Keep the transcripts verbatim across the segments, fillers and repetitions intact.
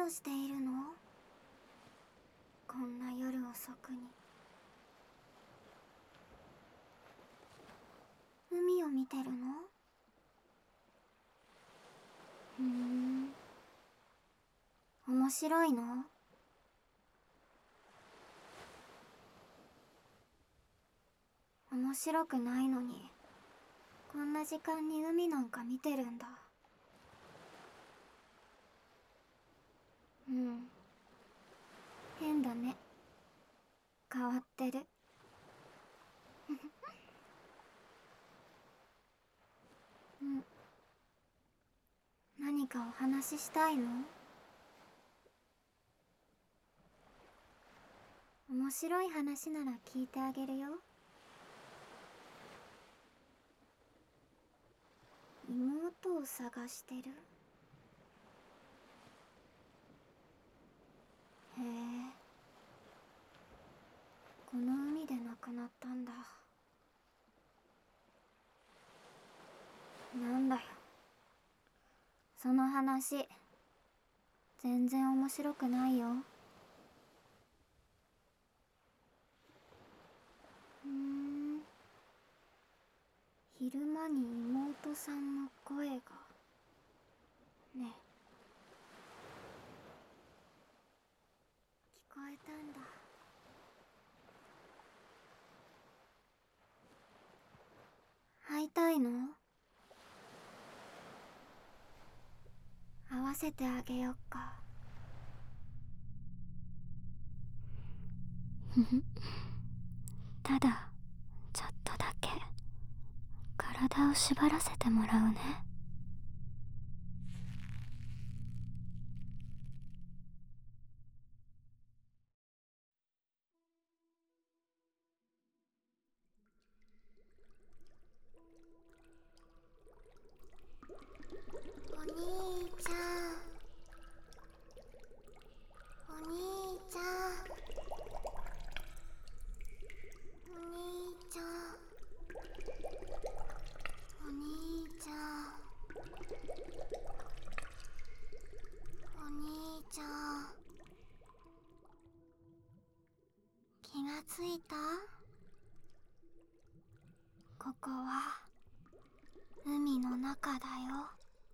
をしているの？こんな夜遅くに。海を見てるの？ふーん。面白いの？面白くないのに、こんな時間に海なんか見てるんだ。うん。変だね。変わってる。うん。何かお話ししたいの？面白い話なら聞いてあげるよ。妹を探してる？へえ。この海で亡くなったんだ。なんだよ。その話、全然面白くないよ。ふーん。昼間に妹さんの声が。ね。聞こえたんだ。会いたいの？会わせてあげよっか。ふふ。ただ、ちょっとだけ、体を縛らせてもらうね。お兄ちゃん。お兄ちゃん。お兄ちゃん。お兄ちゃん。お兄ちゃん。気がついた？ここは海の中だよ。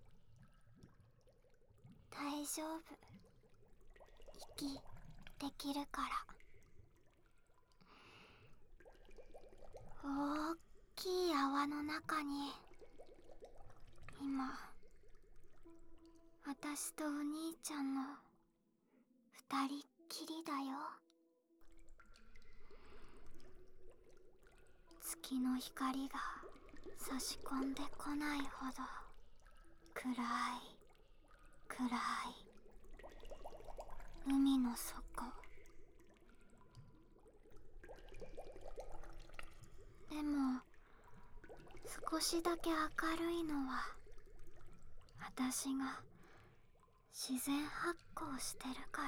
大丈夫。息できるから。大きい泡の中に今私とお兄ちゃんの二人っきりだよ。月の光が差し込んでこないほど暗い暗い海の底。でも少しだけ明るいのは私が自然発光してるから。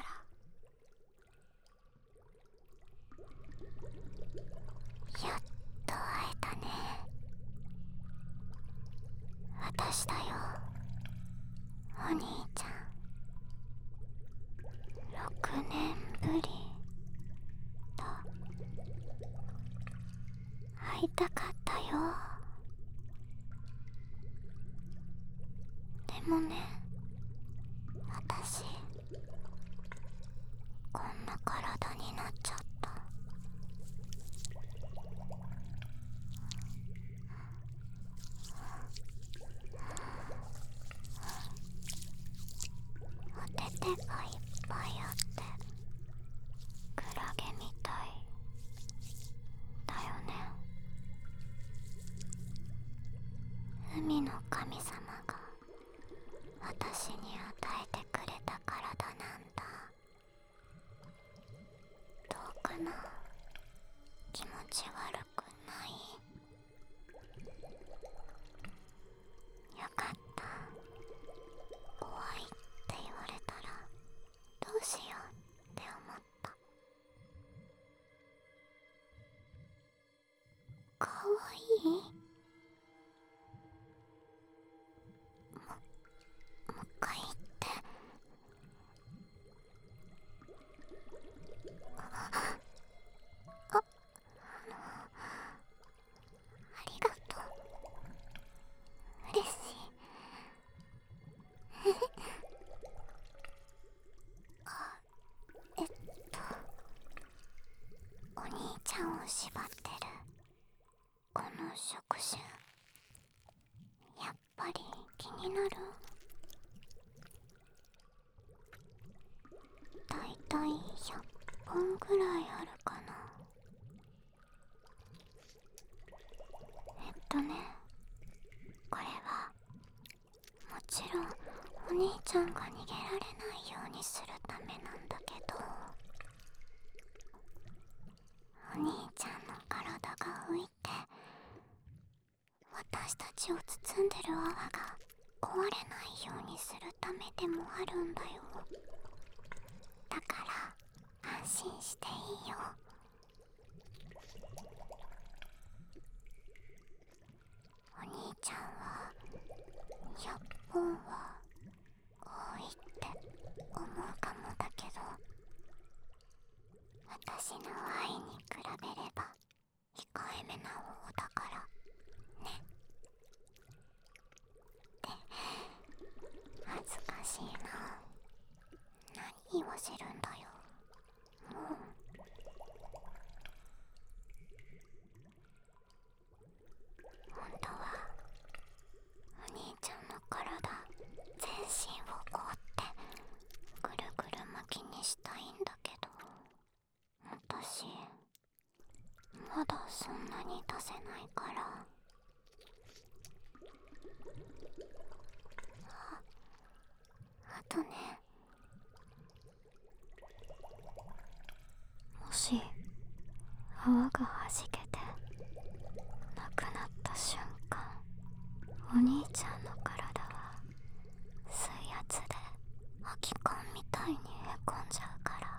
やっと会えたね。私だよ、お兄ちゃん。ろくねんぶりだ。会いたかったよ。でもね、私こんな体になっちゃった。お手手がいっぱいあってクラゲみたいだよね。海の神様が私に与えてくれた体なんだ。どうかな？気持ち悪くない？よかった。怖いって言われたらどうしようって思った。かわいい？ 縛ってるこの触手、やっぱり気になる？だいたいひゃっぽんぐらいあるかな。えっとね、これはもちろんお兄ちゃんが逃げられないようにするためなんだけど、お兄ちゃんの体が浮いて私たちを包んでる泡が壊れないようにするためでもあるんだよ。だから安心していいよ。お兄ちゃんはひゃっぽんは多いって思うかもだけど、私の愛に比べれば控えめな方だからね。って恥ずかしいな。何言わせるんだよもう。本当はお兄ちゃんの体全身を覆ってぐるぐる巻きにしたいんだけど、私まだそんなに出せないから。あ、あとね、もし泡がはじけてなくなった瞬間、お兄ちゃんの体は水圧で空き缶みたいにへこんじゃうから、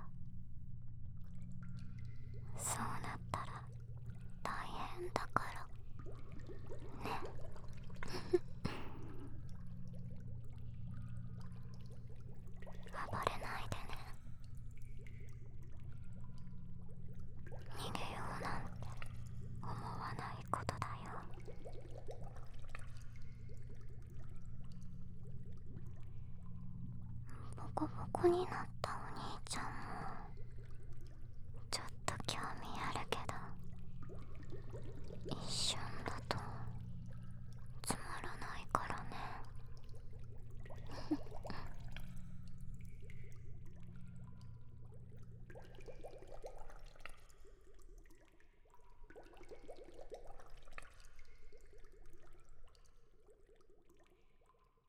そうなったら大変だからね。暴れないでね。逃げようなんて思わないことだよ。ボコボコになったお兄ちゃんもちょっと興味あるけど、一瞬だとつまらないからね。